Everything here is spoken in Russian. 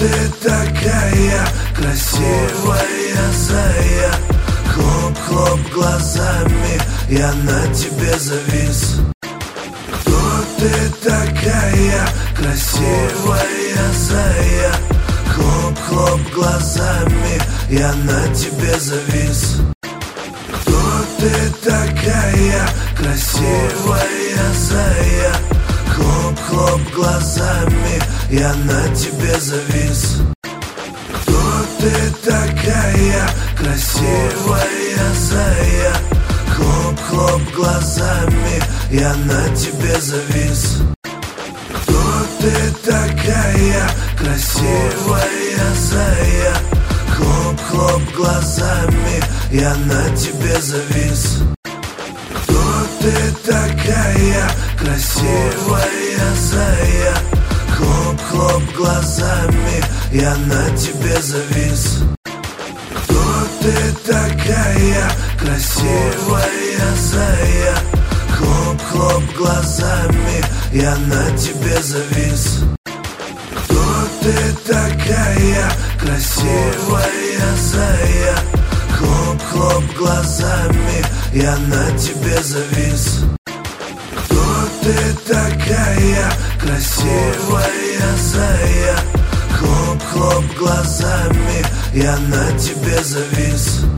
ты такая красивая зая? Хлоп-хлоп глазами, я на тебе завис. Кто ты такая красивая зая? Хлоп-хлоп глазами, я на тебе завис. Кто ты такая красивая зая? Хлоп-хлоп глазами, я на тебе завис. Кто ты такая красивая зая? Хлоп-хлоп глазами, я на тебе завис. Кто ты такая красивая зая? Хлоп-хлоп глазами, я на тебе завис. Кто ты такая красивая зая? Хлоп-хлоп глазами, я на тебе завис. Кто ты такая красивая зая? Хлоп-хлоп глазами, я на тебе завис. Кто ты такая красивая зая? Хлоп-хлоп глазами, я на тебе завис. Кто ты такая красивая зая? Хлоп-хлоп глазами, я на тебе завис.